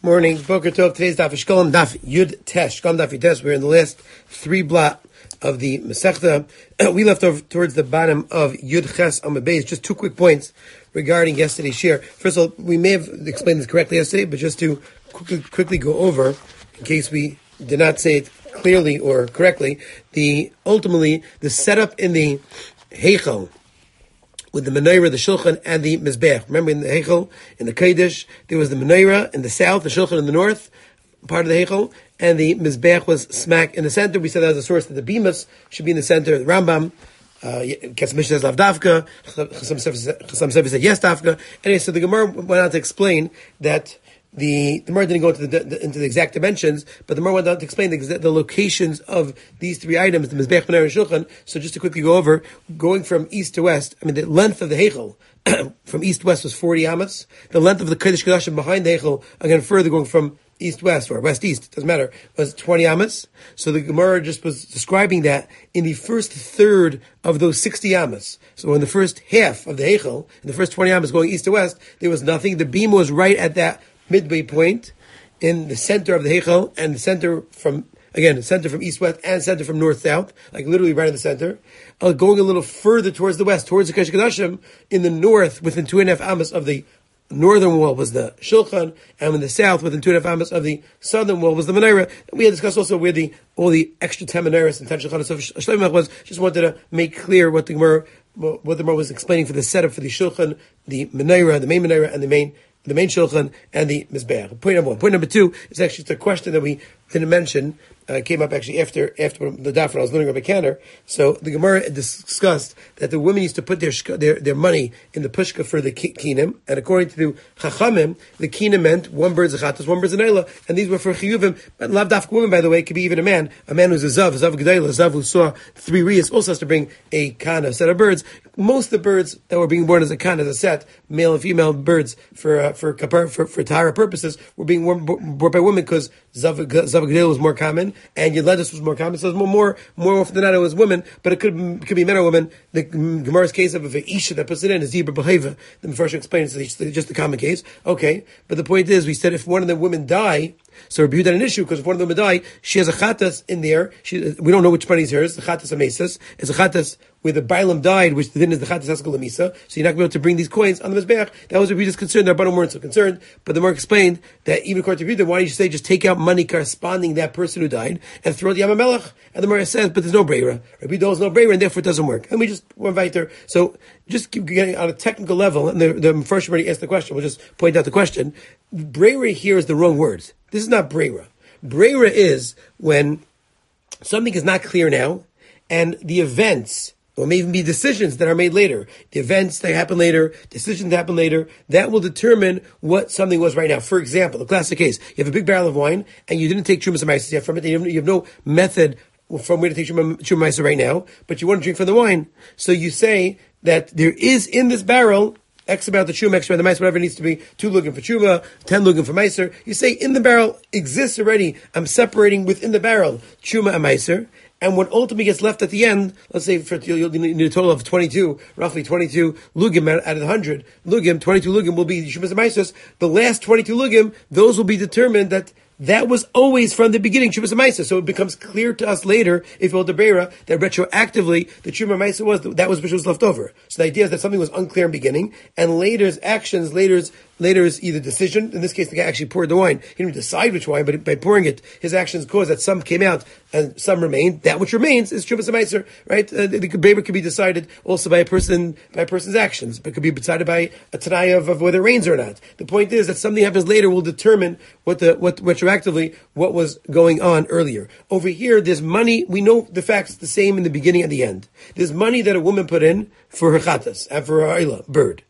Morning, Boker Tov. Today's daf is Shkolem Daf Yud Tesh. Shkolem Daf Yud Tesh. We're in the last three blot of the Masechta. We left over towards the bottom of Yud Ches Amud Beis. Just two quick points regarding yesterday's shir. First of all, we may have explained this correctly yesterday, but just to quickly go over, in case we did not say it clearly or correctly, ultimately the setup in the Heichal, with the menorah, the shulchan, and the mizbech. Remember, in the Heichel, in the Kodesh, there was the menorah in the south, the shulchan in the north, part of the Heichel, and the mizbech was smack in the center. We said that was a source that the bimas should be in the center. The Rambam, Ketzmish says lav dafka, Chasam Sefer said yes dafka. Anyway, so the Gemara went on to explain that the Gemara didn't go into the exact dimensions, but the Gemara went on to explain the locations of these three items, the Mizbech, Menorah, and Shulchan. So just to quickly go over, going from east to west, the length of the Heichel from east to west was 40 amas. The length of the Kodesh Kodashim behind the Heichel, again further going from east-west or west-east, doesn't matter, was 20 amas. So the Gemara just was describing that in the first third of those 60 amas. So in the first half of the Heichel, in the first 20 amas going east to west, there was nothing. The beam was right at that midway point in the center of the Heichel, and the center from east-west and center from north-south, like literally right in the center. Going a little further towards the west, towards the Kodesh Kodashim, in the north, within 2.5 amas of the northern wall was the Shulchan, and in the south, within 2.5 amas of the southern wall was the Menorah. We had discussed also where all the extra 10 Menorahs and 10 Shulchan of Shloimeh was. Just wanted to make clear what the Gemara was explaining for the setup for the Shulchan, the Menorah, the main Menorah, and the main Shulchan, and the Mizbeach. Point number one. Point number two is actually just a question that we didn't mention. Came up actually after the daf when I was learning Rabbi Kanner. So the Gemara discussed that the women used to put their money in the pushka for the kinim, and according to Chachamim, the kinim meant one bird's a chatas, one bird's an eila, and these were for chiyuvim. But lav dafka women, by the way, could be even a man who's a zav gedayla, a zav who saw 3 riyas, also has to bring a kana, a set of birds. Most of the birds that were being born as a kana, as a set, male and female birds for tahara purposes, were being born by women because zav gedayla was more common, and Yeledus was more common. So it's more often than not it was women, but it could be men or women. The Gemara's case of an Isha that puts it in is Zebra Beheva. The Mepharshim explains it's just the common case. Okay, but the point is, we said if one of the women die, so Rabbi Yehuda had an issue because if one of them would die, she has a chatas in there. We don't know which money is hers. The chatas amesas is a chatas where the bailam died, which then is the chatas haskell amisa. So you're not going to be able to bring these coins on the mizbeach. That was Rabbi Yehuda's concern. The Rabbanim weren't so concerned, but the Gemara explained that even according to Rabbi Yehuda, why don't you say just take out money corresponding to that person who died and throw it to Yamamelech? And the Gemara says, but there's no breira. Rabbi Yehuda has no breira, and therefore it doesn't work. And we just went right there. So just keep getting on a technical level, and the Mepharshim already asked the question. We'll just point out the question. Breira here is the wrong words. This is not breira. Breira is when something is not clear now, and the events, or may even be decisions that are made later, the events that happen later, decisions that happen later, that will determine what something was right now. For example, the classic case, you have a big barrel of wine, and you didn't take Trumas Amaisa yet from it, and you have no method from where to take Trumas Amaisa right now, but you want to drink from the wine. So you say that there is in this barrel X about the Truma, X about the Meiser, whatever it needs to be, 2 lugim for Truma, 10 lugim for Meiser. You say in the barrel exists already, I'm separating within the barrel Truma and Meiser, and what ultimately gets left at the end, let's say you'll need a total of 22, roughly 22 lugim out of the 100 lugim, 22 lugim will be Trumas and Meisers. The last 22 lugim, those will be determined that was always from the beginning Trumas and Meiser. So it becomes clear to us later, if you hold the Beira, that retroactively the Truma Meiser was which was left over. So the idea is that something was unclear in the beginning, and later's actions, later's either decision, in this case the guy actually poured the wine. He didn't decide which wine, but by pouring it, his actions caused that some came out and some remained. That which remains is Trumas and Meiser, right? The Beira could be decided also by a person's actions, but it could be decided by a Tanai of whether it rains or not. The point is that something happens later will determine what retroactively what was going on earlier. Over here, there's money. We know the facts the same in the beginning and the end. There's money that a woman put in for her chatas and for her ayla, bird.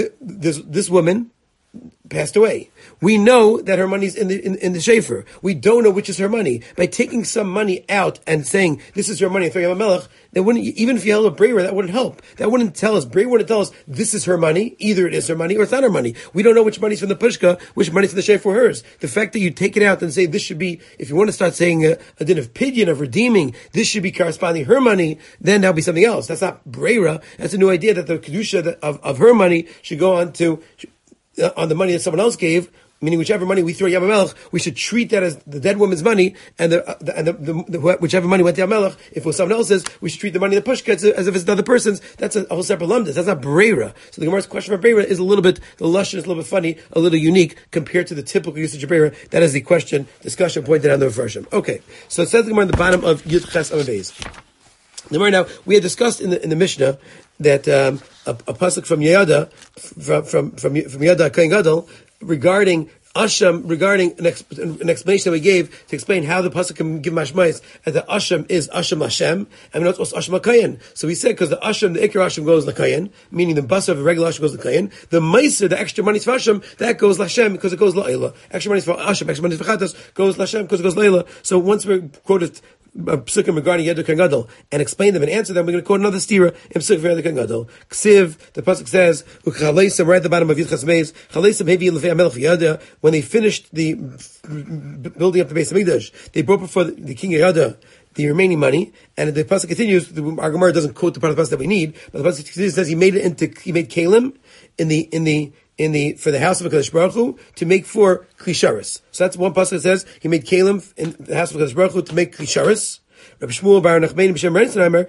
This woman passed away. We know that her money's in the shefer. We don't know which is her money. By taking some money out and saying this is her money, and throwing a melech, that wouldn't, even if you held a breira, that wouldn't help. That wouldn't tell us. Breira wouldn't tell us this is her money. Either it is her money or it's not her money. We don't know which money's from the pushka, which money's from the shefer hers. The fact that you take it out and say this should be, if you want to start saying a din of pidyon, of redeeming, this should be corresponding her money, then that'll be something else. That's not breira. That's a new idea that the kedusha of her money should go on to on the money that someone else gave, meaning whichever money we throw at Yamamelech, we should treat that as the dead woman's money, and whichever money went to Yamamelech, if it was someone else's, we should treat the money in the pushka as if it's another person's. That's a whole separate lumdus. That's not breira. So the Gemara's question for breira is a little bit, the lashon is a little bit funny, a little unique compared to the typical usage of breira. That is the discussion pointed out in the Mepharshim. Okay, so it says the Gemara in the bottom of Yud Ches Amud Beis. The Gemara now, we had discussed in the Mishnah that a pasuk from Yada, from Yada Kohen Gadol, regarding Asham, regarding an explanation that we gave to explain how the pasuk can give mashmais, and the Asham is Asham Hashem, and it's also Asham HaKayin. So we said because the Asham, the Ikar Asham goes LaKayin, meaning the basa of a regular Asham goes LaKayin. The Meiser, the extra money for Asham, that goes Lashem because it goes La'ila. Extra money for Asham, extra money for Chatas goes Lashem because it goes La'ila. So once we quoted psukim regarding Yad Kohen Gadol and explain them and answer them, we're going to quote another stira in psuk for Yad Kohen Gadol. Ksiv, the pasuk says, "Uchaleisam," right at the bottom of Yud Ches Beis, "Chaleisam hevi lefei Hamelech Yada." When they finished the building up the Beis Hamikdash, they brought before the king of Yada the remaining money, and the pasuk continues. Our Gemara doesn't quote the part of the pasuk that we need, but the pasuk says he made kalim for the house of HaKadosh Baruch Hu to make for Klisharis. So that's one pasuk that says he made kalim in the house of HaKadosh Baruch Hu to make Klisharis. Rabbi Shmuel Bar Nachman B'Shem Rensenheimer.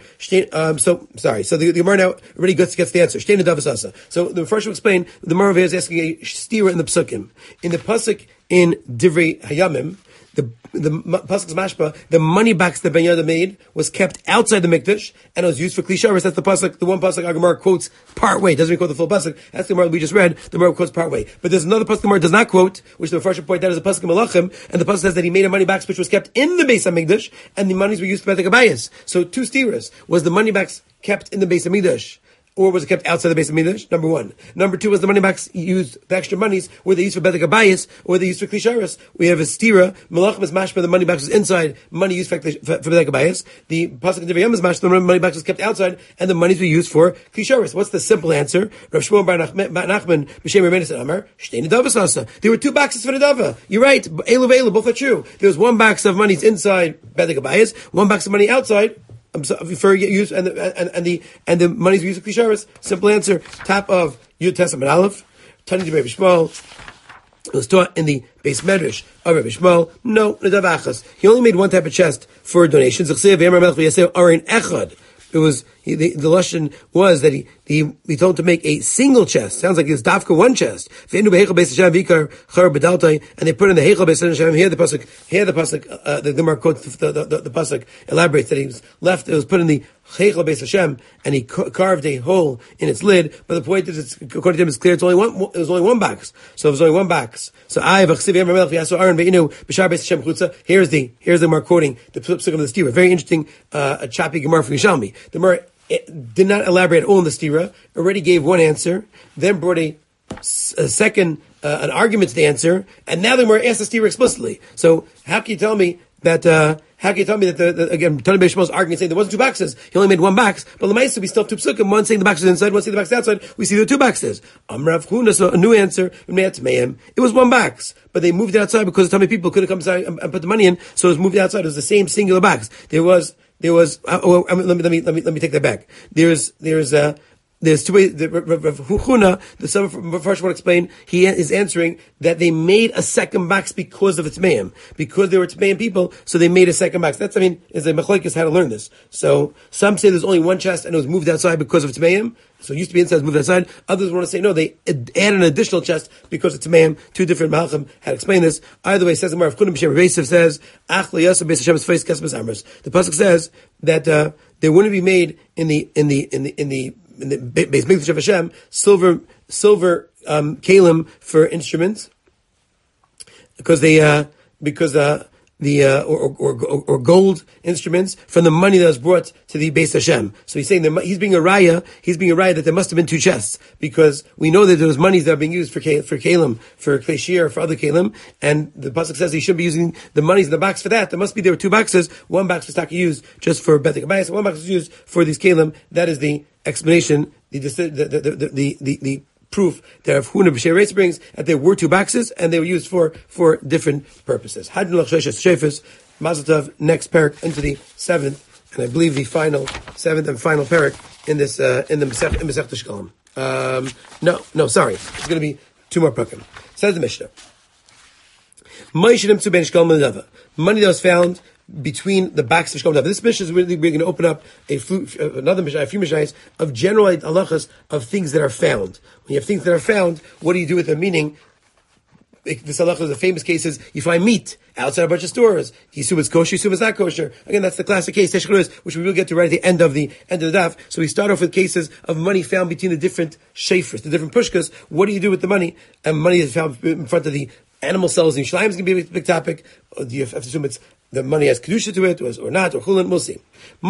So the Gemara now already gets the answer. Shtein Davas Asa. So the first will explain. The Gemara is asking a stira in the psukim. In the pasuk in Divrei Hayamim, the pasuk's mashpa, the money box that Ben Yada made was kept outside the mikdash and it was used for klisharis. That's the pasuk. The one pasuk our Gemara quotes part way. Doesn't even quote the full pasuk. That's the Gemara we just read. The Gemara quotes part way. But there's another pasuk the Gemara does not quote, which the first point out is a pasuk in Malachim, and the pasuk says that he made a money box which was kept in the Beis Hamikdash, and the monies were used for the Gabayas. So two steers. Was the money box kept in the Beis Hamikdash, or was it kept outside the Beis Hamikdash? Number one. Number two, was the money box used, the extra monies, were they used for Bedek Abayis, or were they used for Klisharis? We have a stira, Malachim is mashma, the money box was inside, money used for Bedek Abayis. The pasuk in Divrei Hayamim is mashma, the money box was kept outside, and the monies were used for Klisharis. What's the simple answer? Rav Shmuel Bar Nachman, B'Shem Rabbeinu said, Amar, Shtein Davas Asa. There were two boxes for the Dava. You're right, Elu, both are true. There was one box of monies inside Bedek Abayis, one box of money outside, for use and the money's used for Klisharis. Simple answer. Top of Yud Tes Amud Aleph. Tani Rabbi Shmuel. It was taught in the Beis Medrash of Rabbi Shmuel. No, Nadav Achas. He only made one type of chest for donations. It was the lashon was that he told him to make a single chest. Sounds like it's dafka one chest. And they put in the heichal beis Hashem. Here the pasuk. The Gemara quotes the pasuk elaborates that he was left. It was put in the heichal beis Hashem, and he carved a hole in its lid. But the point is, according to him, it's clear. It was only one box. So it was only one box. So here's the Gemara quoting the pasuk of the stira. Very interesting, a choppy Gemara from Yishalmi. The Gemara did not elaborate all in the stira. Already gave one answer, then brought a second an argument to the answer, and now the Gemara asked the stira explicitly. So how can you tell me that? How can you tell me that again, Tani Beis Shmuel's arguing saying there wasn't two boxes, he only made one box, but L'maisa we still have two psukim, one saying the box is inside, one saying the box is outside, we see there are two boxes. Rav Huna, so a new answer, it was one box, but they moved it outside because Tani people couldn't come inside and put the money in, so it was moved outside, it was the same singular box. Let me take that back. There's two ways. Rav Huna, the first one explained, he is answering that they made a second box because of its mayim. Because there were Tmeim people, so they made a second box. Is a machlokes how to learn this. So some say there's only one chest and it was moved outside because of its mayim. So it used to be inside, it was moved outside. Others want to say no, they add an additional chest because it's mayim. Two different malachim had to explain this. Either way, says the Rav Kunim B'Shem Reisiv says, Ach liyasa beis Hashem's face kesmes amers. The pasuk says that they wouldn't be made in the Beis Mikdash of Hashem, silver kalim for instruments, because or gold instruments from the money that was brought to the Beis Hashem. So he's saying that he's being a raya that there must have been two chests, because we know that there was monies that are being used for kalim, for kleshir, for other kalim, and the pasuk says he shouldn't be using the monies in the box for that. There were two boxes. One box was used just for Bedek Abayis, one box was used for these kalim. That is the explanation, the proof that Rav Huna B'Shem Reis brings, that there were two boxes and they were used for different purposes. Mazel Tov, next parak into the seventh, and I believe the seventh and final parak in this in Masechta Shkalim. Sorry, it's going to be two more parakim. Says the Mishnah. Money that was found between the backs of Shkolm Dava. This mission is really, we're going to open up another mission, a few mishnayos of general halachas of things that are found. When you have things that are found, what do you do with them? Meaning, this halacha, the famous case is you find meat outside a bunch of stores. You assume it's kosher, you assume it's not kosher. Again, that's the classic case, which we will get to right at the end of the daf. So we start off with cases of money found between the different shafers, the different pushkas. What do you do with the money? And money is found in front of the animal cells in Yerushalayim is going to be a big topic. Or do you have to assume it's the money has kedusha to it, or not, or chulin? We'll see.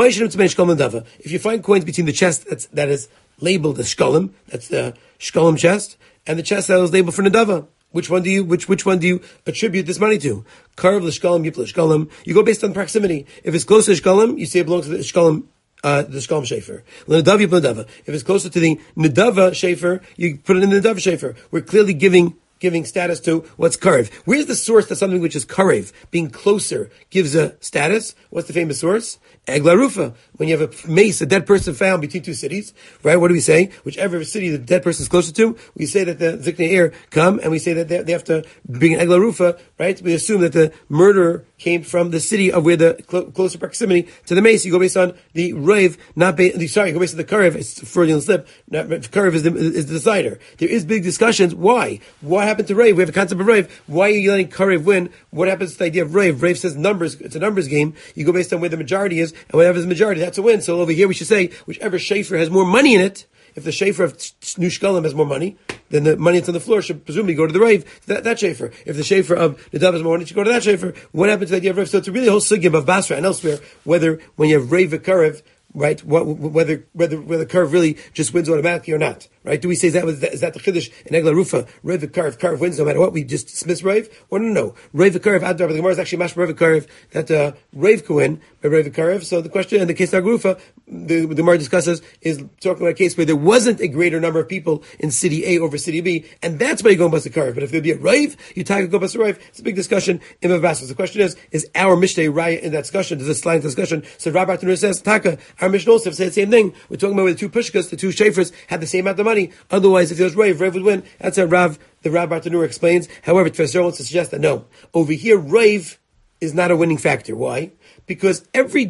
If you find coins between the chest that is labeled as shkolim, that's the shkolim chest, and the chest that is labeled for nadava. Which one do you attribute this money to? Karv l'shkalim, yip l'shkalim. You go based on proximity. If it's close to shkalim, you say it belongs to the shkalim shafer. L'nadav yip l'nadava. If it's closer to the nadava shafer, you put it in the nadava shafer. We're clearly giving status to what's karev. Where's the source that something which is karev, being closer, gives a status? What's the famous source? Egla Rufa. When you have a mace, a dead person found between two cities, right? What do we say? Whichever city the dead person is closer to, we say that the Ziknei Ir come, and we say that they have to bring an Egla Rufa, right? We assume that the murderer came from the city of where the closer proximity to the mace. You go based on the Rav, you go based on the Karev. It's a Freudian slip. Karev is the decider. There is big discussions. Why? What happened to Rav? We have a concept of Rav. Why are you letting Karev win? What happens to the idea of Rav? Rav says numbers. It's a numbers game. You go based on where the majority is, and whatever is the majority, that's a win. So over here we should say, whichever shafer has more money in it, if the shafer of New Shkalim has more money, then the money that's on the floor should presumably go to the Rav, that shafer. If the shafer of Nadav has more money, it should go to that shafer. What happens to the idea of Rav? So it's a really whole sugya of Basra and elsewhere, whether when you have Rav Karev, right? Whether Karev really just wins automatically or not, right? Do we say is that the chiddush in Egla Rufa? Rav Karev wins no matter what. We just dismiss Rav, or no. Rav Karev Adar. The Gemara is actually mash Rav Karev that Rav can win by Rav Karev. So the question in the case of Rufa, the Gemara discusses is talking about a case where there wasn't a greater number of people in city A over city B, and that's why you go and bust a Karev. But if there'd be a Rav, you take a go bust a Rav. It's a big discussion in Mavasas. The question is our Mishnah Raya in that discussion? Does it slide into discussion? So Rabbi Tanur says Taka. Our Mishnah also said the same thing. We're talking about where the two pushkas, the two shafers, had the same amount of money. Otherwise, if there was Rav would win. That's how the Rabbi Tanur explains. However, Tfesir wants to suggest that no. Over here, Rav is not a winning factor. Why? Because every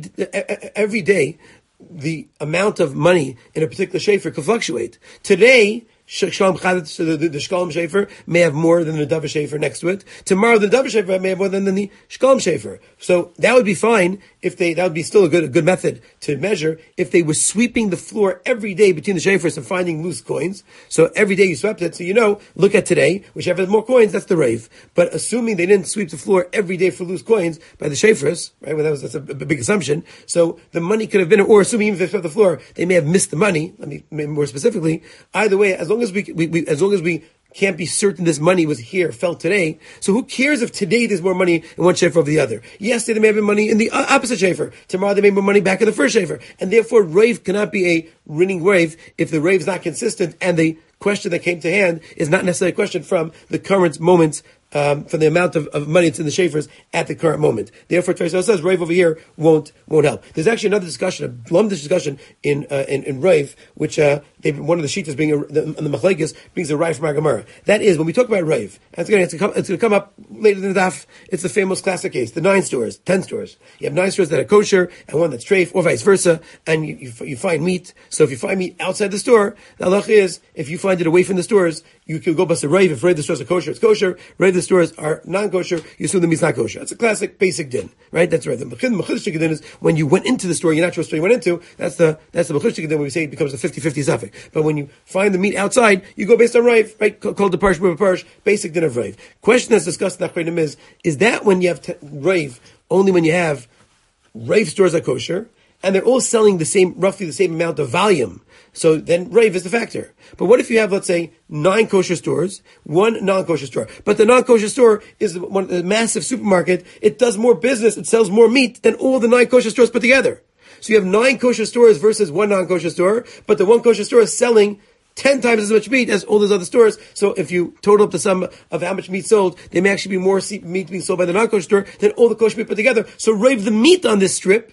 day, the amount of money in a particular shafer could fluctuate. Today, the Shkolm Shafer may have more than the Dava Shafer next to it. Tomorrow, the Dava Shafer may have more than the Shkolm Shafer. So that would be fine that would be still a good method to measure if they were sweeping the floor every day between the Shafers and finding loose coins. So every day you swept it, so look at today, whichever has more coins, that's the Rav. But assuming they didn't sweep the floor every day for loose coins by the Shafers, right? Well, that's a big assumption. So the money could have been, or assuming even if they swept the floor, they may have missed the money. Let me more specifically. Either way, as long as we can't be certain this money was here, felt today. So who cares if today there's more money in one shafer over the other? Yesterday there may have been money in the opposite shafer. Tomorrow they may have more money back in the first shafer. And therefore Rav cannot be a winning Rav if the Rav is not consistent and the question that came to hand is not necessarily a question from the current moments, from the amount of money that's in the shafers at the current moment. Therefore, Tfesir says Rav over here won't help. There's actually another discussion, a lumdish discussion in Rav, which one of the sheetas being the Machlekes brings a Rav from our Gemara. That is when we talk about Rav, and it's going to come up later in the daf. It's the famous classic case, the 9 stores, 10 stores. You have 9 stores that are kosher and one that's treif, or vice versa, and you find meat. So if you find meat outside the store, the halach is if you find it away from the stores, you can go bust a Rav. If Rav the stores are kosher, it's kosher. Rav the stores are non-kosher, you assume the meat's not kosher. That's a classic basic din, right? That's right. The mechushtik din is when you went into the store, you're not sure what store you went into. That's the mechushtik din when we say it becomes a 50-50 suffix. But when you find the meat outside, you go based on Rav, right? Called the Parsh River Parsh, basic din of Rav. Question that's discussed in Achronim is that when you have Rav, only when you have Rav stores are kosher, and they're all selling roughly the same amount of volume. So then Rav is the factor. But what if you have, let's say, 9 kosher stores, 1 non-kosher store? But the non-kosher store is a massive supermarket. It does more business, it sells more meat than all the 9 kosher stores put together. So you have 9 kosher stores versus 1 non-kosher store, but the 1 kosher store is selling 10 times as much meat as all those other stores. So if you total up the sum of how much meat sold, there may actually be more meat being sold by the non-kosher store than all the kosher meat put together. So Rav the meat on this strip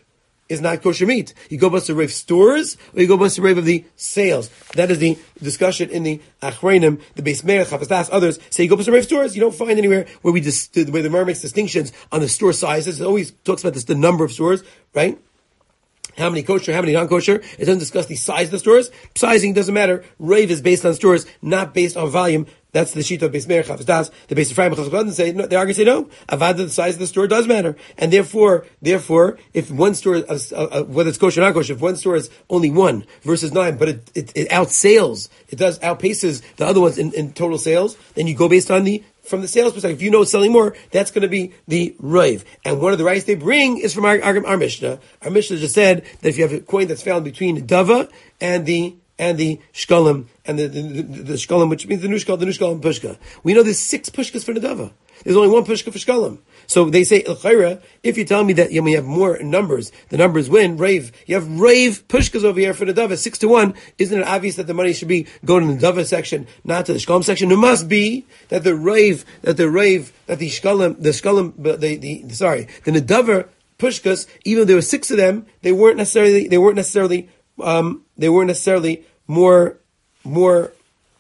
is not kosher meat. You go bust the rave stores, or you go bust the rave of the sales. That is the discussion in the Achreinim, the Beis Meir, Chavos Das, others say you go bust the rave stores. You don't find anywhere where where the Gemara makes distinctions on the store sizes. It always talks about the number of stores, right? How many kosher, how many non-kosher. It doesn't discuss the size of the stores. Sizing doesn't matter. Rave is based on stores, not based on volume. That's the sheet of Beis Meir, Chavos Das. The Beis Ephraim, Chavos Das say, no, the arguments say no. Avada, the size of the store does matter. And therefore, if one store, whether it's kosher or not kosher, if one store is only 1 versus 9, but it outsales, outpaces the other ones in total sales, then you go based on from the sales perspective. If you know it's selling more, that's going to be the rave. And one of the rights they bring is from our Mishnah. Our Mishnah just said that if you have a coin that's found between Dava and the shkalim, and the shkalim, which means the new shkalim pushka. We know there's 6 pushkas for the Dava. There's only 1 pushka for shkalim. So they say, if you tell me that you have more numbers, the numbers win, rave. You have rave pushkas over here for the Dava, 6-1. Isn't it obvious that the money should be going to the Dava section, not to the shkalim section? It must be that the Nedava pushkas, even though there were 6 of them, they weren't necessarily more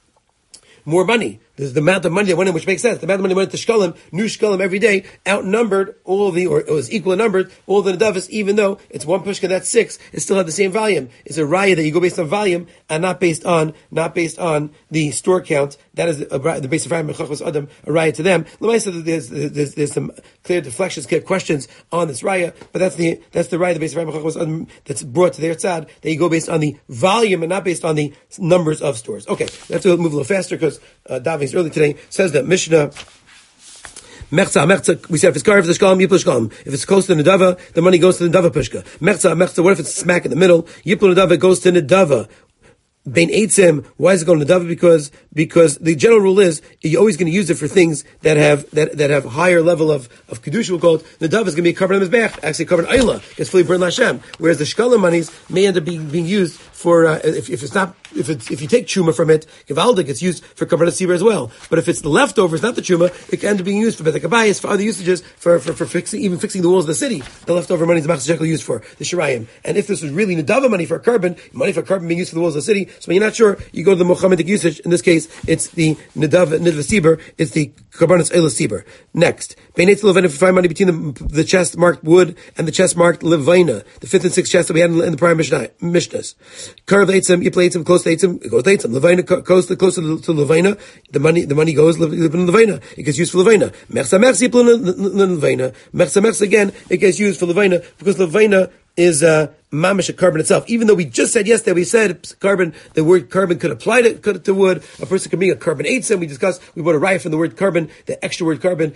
money. There's the amount of money that went in, which makes sense. The amount of money went to shkalim, new shkalim every day, outnumbered or it was equal numbered, all the nedavas, even though it's 1 pushka, that's 6, it still had the same volume. It's a raya that you go based on volume and not based on the store count. That is the Beis Ephraim and Chachos Adam, a raya to them. There's some clear deflections, clear questions on this raya, but that's the raya, the Beis Ephraim and Chachos Adam, that's brought to their tzad, that you go based on the volume and not based on the numbers of stores. Okay, we have to move a little faster because Davi early today says that Mishnah Mechza, we said if it's carved for the shkalim, yipul shkalim. If it's close to the nedava, the money goes to the nedava pushka. Mechza, what if it's smack in the middle? Yipul nedava goes to nedava. Bein eitzim, why is it going to nedava? Because the general rule is you're always going to use it for things that have higher level of kedusha. We'll call it nedava is going to be covered in the mizbech, actually covered in ayla. It's fully burned Hashem. Whereas the shkalim monies may end up being used for if you take truma from it, givaldik, it's used for kabbalah sibur as well. But if it's the leftovers, not the truma, it can end up being used for betakabayis, for other usages, for fixing the walls of the city. The leftover money is the machzor shekel used for the shirayim. And if this was really nedava money for a carbon being used for the walls of the city, so when you're not sure, you go to the Mohammedic usage. In this case, it's the nidva sibur, it's the karbanos eila sibur. Next, if you find money between the chest marked wood and the chest marked levina, the 5th and 6th chest that we had in the prior Mishnahs. Carve eitzim, you play eitzim, close to eitzim, it goes to eitzim. Levina, close to levina, the money goes in levina. It gets used for levina. Mechsa, you play levina. Mechsa, again, it gets used for levina, because levina is mamish a carbon itself. Even though we just said yesterday, we said carbon, the word carbon could apply to wood. A person could be a carbon eitzim. We brought a riot from the word carbon, the extra word carbon,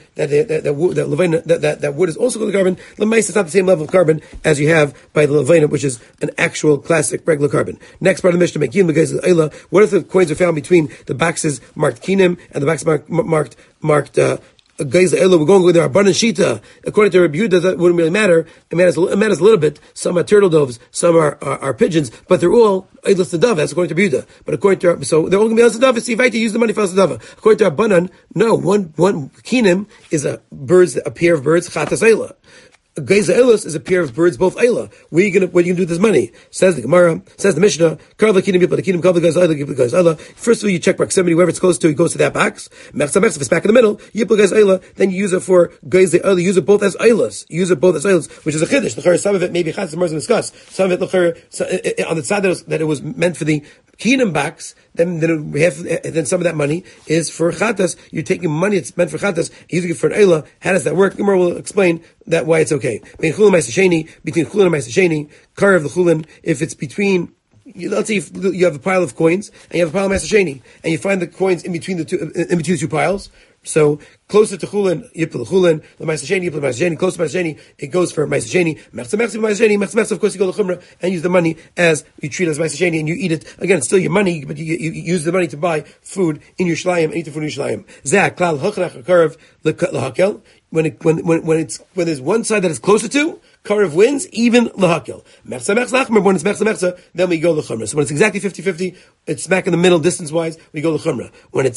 that wood is also called carbon. Lemais is not the same level of carbon as you have by the levina, which is an actual classic regular carbon. Next part of the Mishnah, what if the coins are found between the boxes marked kinim and the boxes marked guys, we're going with our abundant shita. According to Rabbi Yehuda, that wouldn't really matter. It matters a little bit. Some are turtle doves, some are pigeons, but they're all eidlas dava. That's according to Rabbi Yehuda. But according to so they're all going to be eidlas dava. See if I to use the money for eidlas dava. According to Rabbanan, no. One kinim is a pair of birds chatas eila. A geiza elos is a pair of birds, both eila. What are you gonna do with this money? Says the Gemara, says the Mishnah, carve the kingdom, carve the geiza eila, give the geiza eila. First of all, you check proximity, wherever it's close to, he goes to that box. Mechsa, if it's back in the middle, yipul geiza eila, then you use it for geiza eila, use it both as eilas. Which is a chiddush. Some of it maybe Chaz and discuss. Some of it on the side that it was meant for the kingdom box, then some of that money is for chatas. You're taking money it's meant for chatas, using it for an eila. How does that work? Gemara will explain that why it's okay. Between chulin and ma'aseh carve the chulin. If it's between, let's say you have a pile of coins and you have a pile of ma'aseh and you find the coins in between the two piles. So closer to chulin, yipul chulin, the ma'aseh yipul ma'aseh close to ma'aseh it goes for ma'aseh mechza. Of course, you go to chumrah and use the money as you treat it as ma'aseh and you eat it. Again, it's still your money, but you use the money to buy food in your shlayim and eat the food in your shlayim. Zak klal hochnach karv lehakel. When there's one side that is closer to, Karev wins, even lahakil. Mechza lachmer, when it's mechza, then we go l'chumrah. So when it's exactly 50-50, it's smack in the middle, distance-wise, we go l'chumrah. When it's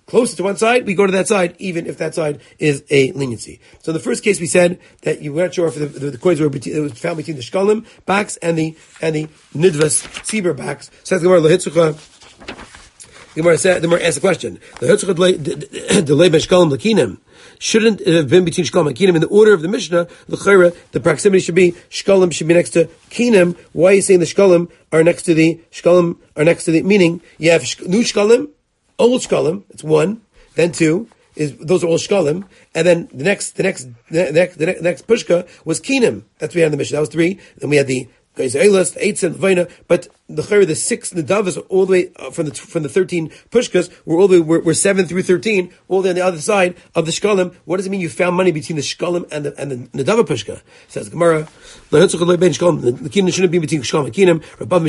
closer to one side, we go to that side, even if that side is a leniency. So in the first case, we said that you weren't sure if the coins were it was found between the shkalim box and the nidvas tzibur box. Says the Gemara Lahitzucha. The Gemara asks the question: the delay by shkalim lakinim shouldn't it have been between shkalim and kinim in the order of the Mishnah? The proximity should be shkalim should be next to kinim. Why are you saying the shkalim are next to the meaning you have new shkalim, old shkalim. It's one, then two. Those are all shkalim, and then the next pushka was kinim. That's what we had in the Mishnah. That was three. Then we had the Geizelis, the Eitzim, the Vaina, but the 6 Nadavas all the way from the 13 Pushkas were 7 through 13, all the way on the other side of the Shkalim. What does it mean you found money between the Shkalim and the Nadava Pushka? Says Gemara, the Kinim shouldn't be between Shkalim and Kinim.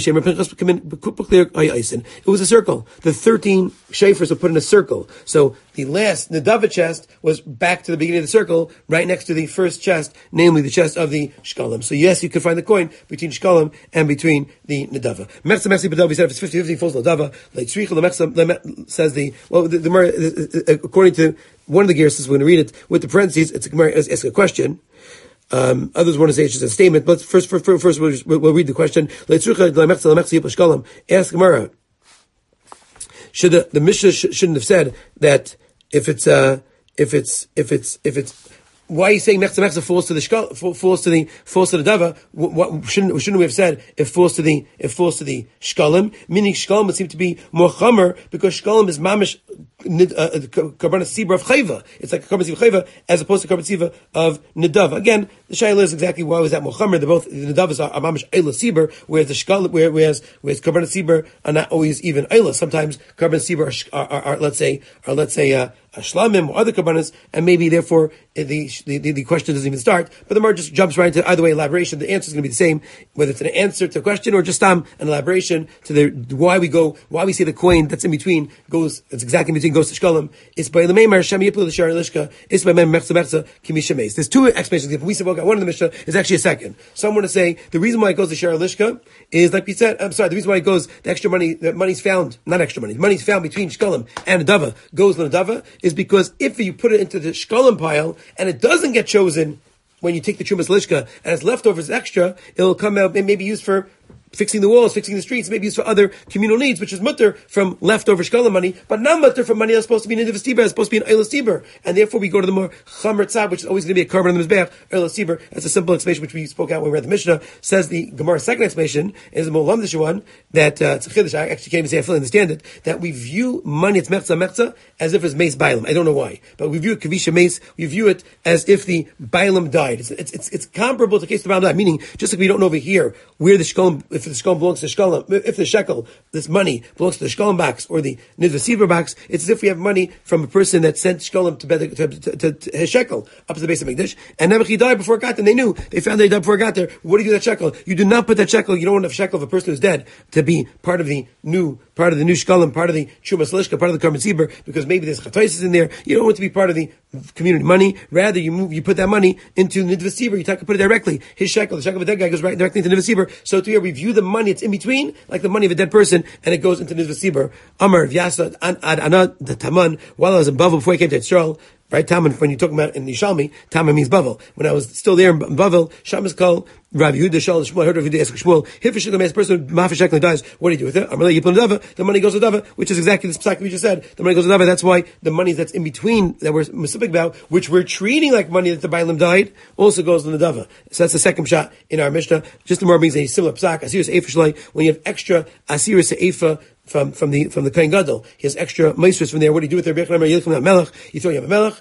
It was a circle. The 13 Shafers were put in a circle. So the last Nadava chest was back to the beginning of the circle, right next to the first chest, namely the chest of the Shkalim. So yes, you can find the coin between Shkalim and between the Nadava. Mechza Mechzi B'Dava, we said if it's 50-50, falls Nadava. Like Tzricha Lemechza says the Gemara, according to one of the gears, we're going to read it with the parentheses. It's a Gemara asks a question. Others want to say it's just a statement, but first we'll read the question. Ask Gemara. Should the Mishnah shouldn't have said that if it's why are you saying mechza falls to the dava? What shouldn't we have said it falls to the shkalim? Meaning shkalim would seem to be more chamer because shkalim is mamish karban sibra of chayva. It's like a karban sibra chayva as opposed to karban sibra of nidava. Again, the shayla is exactly why was that more chamer? They're both the nidavas are mamish ayla sibra, whereas the shkalim whereas karban sibra are not always even ayla. Sometimes karban sibra are let's say shlamim or other karbanas, and maybe therefore the question doesn't even start. But the Gemara just jumps right into either way elaboration. The answer is going to be the same, whether it's an answer to a question or just an elaboration to the why we say the coin that's in between goes. It's exactly in between goes to shkalim. It's by the meimar shem yipul l'shar lishka. It's by meimar mechza kimisha meis. There's two explanations. If we say one in the Mishnah is actually a second. Some want to say the reason why it goes to shar lishka is like we said. I'm sorry. The reason why it goes the extra money, the money's found, not extra money. The money's found between shkalim and dava goes to the dava is because if you put it into the shkalim pile and it doesn't get chosen when you take the Chumas Lishka and it's leftovers extra, it'll come out and maybe used for fixing the walls, fixing the streets, maybe used for other communal needs, which is mutter from leftover shkalim money, but not mutter from money that's supposed to be an Nidivas Tibur, it's supposed to be an Eilas Tibur. And therefore we go to the more Chamer Tzad, which is always going to be a carbon on the Mizbeach, Eilas Tibur. That's a simple explanation which we spoke out when we read the Mishnah. Says the Gemara's second explanation is the more Lamdish one, that it's a Chiddush, I actually can't even say I fully understand it, that we view money, it's Mechza, as if it's Meis Bailam. I don't know why. But we view it Kavisha Meis, we view it as if the Bailam died. It's comparable to the case of the Bailam died, meaning just like we don't know over here where the shkalim, if the shkalim belongs to the shkalim, if the shekel, this money belongs to the shkalim box or the nidva sibra box, it's as if we have money from a person that sent shkalim to his shekel up to the base of Mikdash, and Nebuchadnezzar died before it got there. They found that he died before it got there. What do you do with that shekel? You do not put that shekel. You don't want a shekel of a person who's dead to be part of the new shkalim, part of the Chumas Lishka, part of the Karban Sibur, because maybe there's chataisis in there. You don't want it to be part of the community money. Rather, you put that money into Nidva Sibur. You put it directly. His shekel, the shekel of a dead guy goes right directly into Nidva Sibur. So to here, we view the money, it's in between, like the money of a dead person, and it goes into Nidva Sibur. Amar, Vyasa, Ad Anad, the Taman, while I was in Bavel before I came to Israel, right, Taman, when you're talking about in Yishalmi, Taman means Bavel. When I was still there in Bavel, Sham is called Rav Yehuda Shal Shmuel. I heard Rav Yehuda ask Shmuel, if a shekel, person, Mafish shekel dies, what do you do with it? Amalei Yipul Dava, the money goes to Dava, which is exactly this psak we just said. The money goes to Dava. That's why the money that's in between, that we're specific about, which we're treating like money that the Bailam died, also goes to the Dava. So that's the second shot in our Mishnah. Just the more brings a similar psak, Asiris Eifa Shlai, when you have extra Asiris Eifa, from the Kohen Gadol. He has extra maestros from there. What do you do with their Bechlam? You throw you have a melech.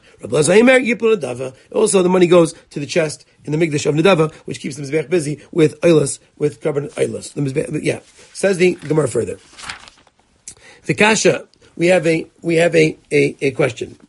Also, the money goes to the chest in the Mikdash of Nadava, which keeps the Mizbeach busy with Eilas, with carbon Eilas. Yeah. Says the Gemara further. The Kasha, we have a question.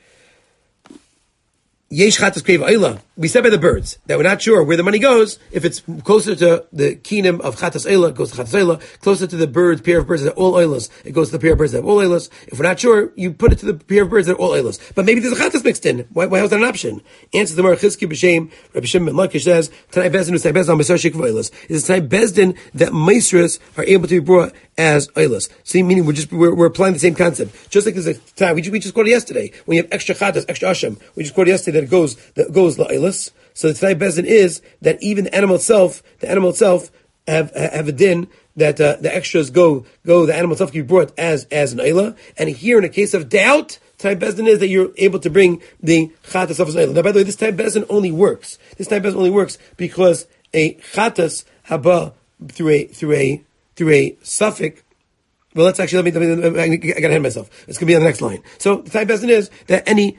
Yesh chatas kreiv eila. We said by the birds that we're not sure where the money goes. If it's closer to the kinim of chatas eila, it goes to chatas eila. Closer to the birds, pair of birds that are all eilas, it goes to the pair of birds that are all eilas. If we're not sure, you put it to the pair of birds that are all eilas. But maybe there's a chatas mixed in. Why is that an option? Answer the Mar Chizki b'shem. Rabbi Shimon ben Lakish says, Tanai Bezdin is Tanai Bezdin on Mesar Shekv eilas. It's Tanai Bezdin that maestros are able to be brought as oilus. See, meaning we're applying the same concept. Just like there's a time we just quoted yesterday when you have extra chatas, extra asham. We just quoted yesterday that goes la'oilus. So the Tanai Bezdin is that even the animal itself have a din that the extras go. The animal itself can be brought as an oila. And here, in a case of doubt, Tanai Bezdin is that you're able to bring the chatas of an oila. Now, by the way, this Tanai Bezdin only works. This Tanai Bezdin only works because a chatas haba through a suffix. Well, let's actually let me I got ahead of myself. It's going to be on the next line. So the Tanai Bezdin is that any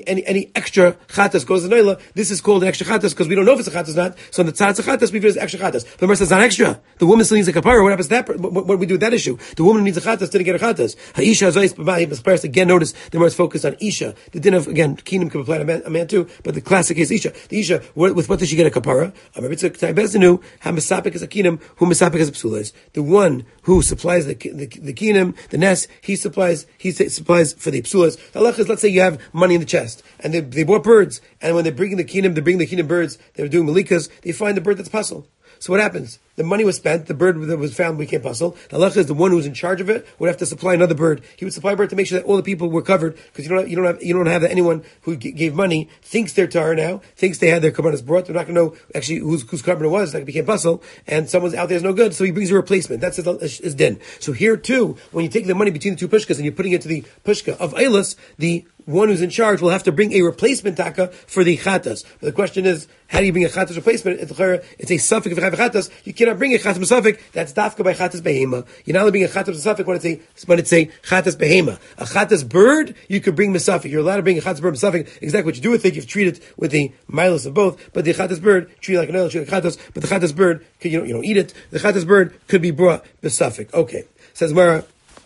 extra chatas goes to Noila. This is called an extra chatas because we don't know if it's a chatas or not. So in the tzatz chatas, we feel it's extra chatas. The Gemara says it's not extra. The woman still needs a kapara. What happens to that? What do we do with that issue? The woman needs a chatas, didn't get a chatas. Ha'isha azayis b'mayim. Again, notice the Gemara is focused on isha. The din of, again, kingdom can apply to a man too, but the classic is isha. The isha, with what does she get a kapara? It's a Tanai Bezdinu. Ha-misapik is a kingdom. Who misapik is a psulas. The one who supplies the kingdom, the nest, he supplies for the psulas. The halach is, let's say you have money in the chest, and they bought birds, and when they're bringing the kingdom birds, they're doing malikas, they find the bird that's puzzle. So what happens? The money was spent, the bird that was found became puzzle. The halach is the one who's in charge of it would have to supply another bird. He would supply a bird to make sure that all the people were covered, because you don't have that anyone who gave money thinks they're tar now, thinks they had their karbanos brought. They're not going to know actually whose carbon it was. That became puzzle, and someone's out there is no good, so he brings a replacement. That's his din. So here too, when you take the money between the two pushkas and you're putting it to the pushka of Eilis, the one who's in charge will have to bring a replacement taka for the chatas. But the question is, how do you bring a chatas replacement? It's a suffix of chatas. You cannot bring a chatas suffix that's dafka by chatas behema. You're not only bring a chatas suffix when it's a chatas behema. A chatas bird, you could bring misafik. You're allowed to bring a chatas bird misafik. Exactly what you do with it, you've treated with the milus of both. But the chatas bird, treat it like an oil, treat it like chatas. But the chatas bird, you don't eat it. The chatas bird could be brought misafik. Okay, says Mara.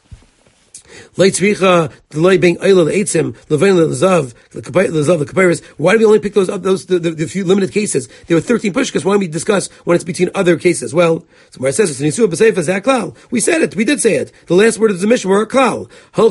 Why do we only pick the few limited cases? There were 13 pushkas. Why don't we discuss when it's between other cases? Well, so it says we said it. We did say it. The last word of the mission were a klal.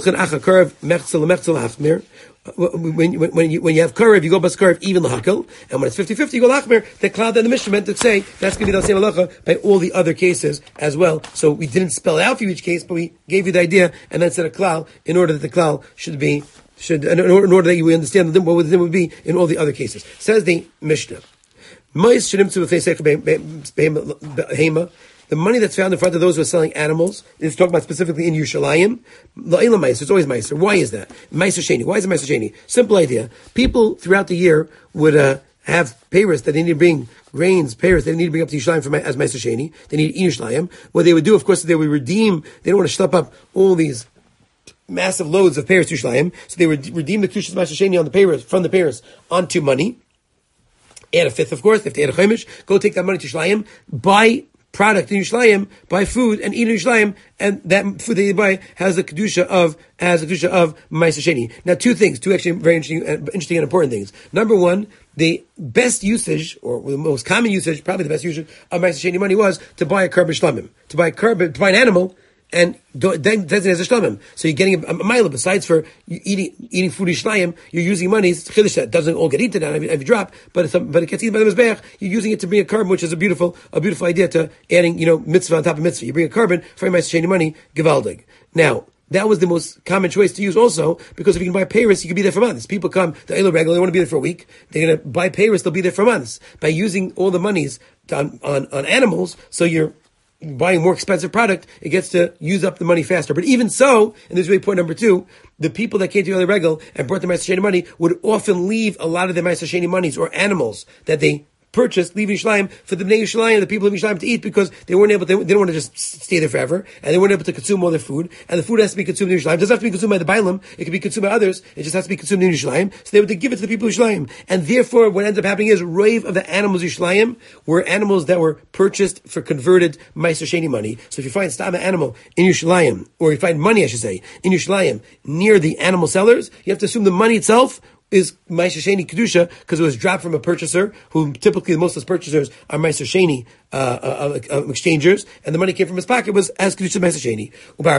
When you have karev, you go bas karev even lahakel, and when it's 50-50, you go lachmer. The klal that the mission meant to say that's going to be the same halacha by all the other cases as well. So we didn't spell it out for each case, but we gave you the idea and then said a klal in order that the klal in order that you understand what the din would be in all the other cases. Says the Mishnah. The money that's found in front of those who are selling animals is talking about specifically in Yerushalayim. It's always Meiser. Why is that? Meiser Sheni. Why is it Meiser Sheni? Simple idea. People throughout the year would have payers that they need to bring grains, payers they need to bring up to Yerushalayim as Meiser Sheni. They need to eat Yerushalayim. What they would do, of course, is they would redeem. They don't want to schlep up all these massive loads of payers to Yerushalayim, so they would redeem the Kedushas Meiser Sheni on the payers from the payers onto money. Add a fifth, of course. If they add a chaimish, go take that money to Yerushalayim, buy product in Yerushalayim, buy food and eat in Yerushalayim, and that food that you buy has the kedusha of Meiser Sheni. Now, two actually very interesting and important things. Number one, the best usage, or the most common usage, probably the best usage of Meiser Sheni money was to buy a carbon shlamim, to buy an animal, and then as a shlamim. So you're getting a mile besides for eating food in shlayim, you're using money. It's chiddush that doesn't all get eaten every drop, but it gets eaten by the mizbeach. You're using it to bring a carbon, which is a beautiful idea to adding mitzvah on top of mitzvah. You bring a carbon for your Meiser Sheni money, givaldig. Now, that was the most common choice to use also, because if you can buy payros, you can be there for months. People come to Eilu Regal, they want to be there for a week. They're going to buy payros, they'll be there for months. By using all the monies on animals, so you're buying more expensive product, it gets to use up the money faster. But even so, and this is really point number two, the people that came to Eilu Regal and brought the Meiser Sheni money would often leave a lot of their Meiser Sheni monies or animals that they purchased, leaving Yerushalayim for the Bnei Yerushalayim, the people of Yerushalayim to eat, because they didn't want to just stay there forever, and they weren't able to consume all their food, and the food has to be consumed in Yerushalayim. It doesn't have to be consumed by the Bailam, it can be consumed by others, it just has to be consumed in Yerushalayim, so they would give it to the people of Yerushalayim. And therefore, what ends up happening is, rave of the animals of Yerushalayim were animals that were purchased for converted Meiser Sheni money. So if you find an animal in Yerushalayim, or you find money, I should say, in Yerushalayim, near the animal sellers, you have to assume the money itself is Meiser Sheni Kedusha because it was dropped from a purchaser who typically most of those purchasers are Meiser Sheni exchangers, and the money came from his pocket was as Kedusha Meiser Sheni.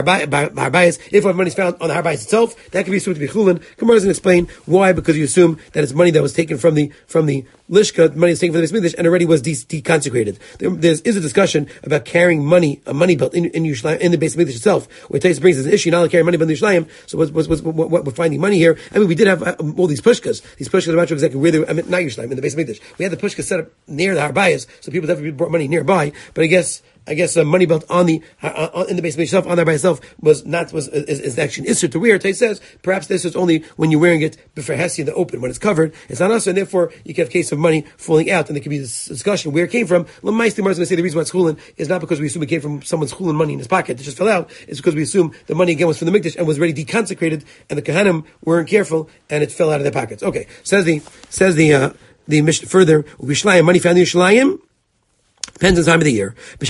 If money is found on the Harbayis itself, that can be assumed to be Chulin. Gemara is going to explain why, because you assume that it's money that was taken from the Lishka, money is taken from the Beis Mikdash, and already was deconsecrated. There is a discussion about carrying money, a money belt in Yerushalayim, in the Beis Mikdash itself, where Tais brings as an issue not to carry money belt in Yerushalayim. So what we're finding money here? I mean, we did have all these pushkas. These pushkas are not sure exactly where they were. I mean, not Yerushalayim, in the Beis Mikdash. We had the pushkas set up near the Harbayis, so people definitely brought money nearby. But I guess a money belt in the Beis Mikdash itself, on there by itself, is actually an issur to wear. Tais says perhaps this is only when you're wearing it before Hesi in the open, when it's covered. It's not us, and therefore you can have a case of money falling out, and there could be this discussion where it came from. L'maiseh, Gemara is going to say the reason why it's chulin is not because we assume it came from someone's chulin money in his pocket that just fell out. It's because we assume the money again was from the Mikdash and was already deconsecrated, and the Kohanim weren't careful, and it fell out of their pockets. Okay, says the Mishnah further. Money found in Yerushalayim. Depends on the time of the year. If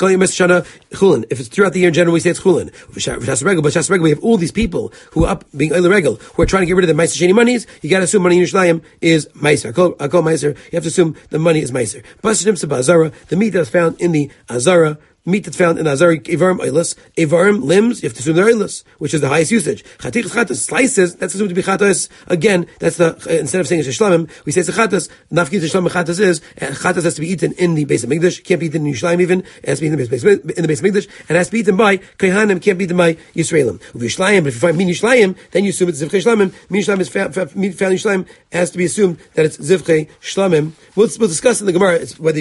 it's throughout the year in general, we say it's chulin. But we have all these people who are up being oil regel, who are trying to get rid of the meiser sheni monies. You got to assume money in Yerushalayim is meiser. I call meiser. You have to assume the money is meiser. The meat that's found in the azara. Meat that's found in Azari, Evarim Oilus, Evarim limbs, you have to assume they're Oilus, which is the highest usage. Chatik Chatas, slices, that's assumed to be Chatas. Again, that's instead of saying it's Shlamim, we say it's a Chatas. Nafkin to Shlamim Chatas is, Chatas has to be eaten in the base of Mikdash, can't be eaten in Yerushalayim even, it has to be in the base of Mikdash, and has to be eaten by Kohanim, can't be eaten by Yisraelim. But if you find Min Yerushalayim, then you assume it's Zivchei Shlamim. Min Yerushalayim is found in Yerushalayim, has to be assumed that it's Zivchei Shlamim. We'll discuss in the Gemara, it's whether,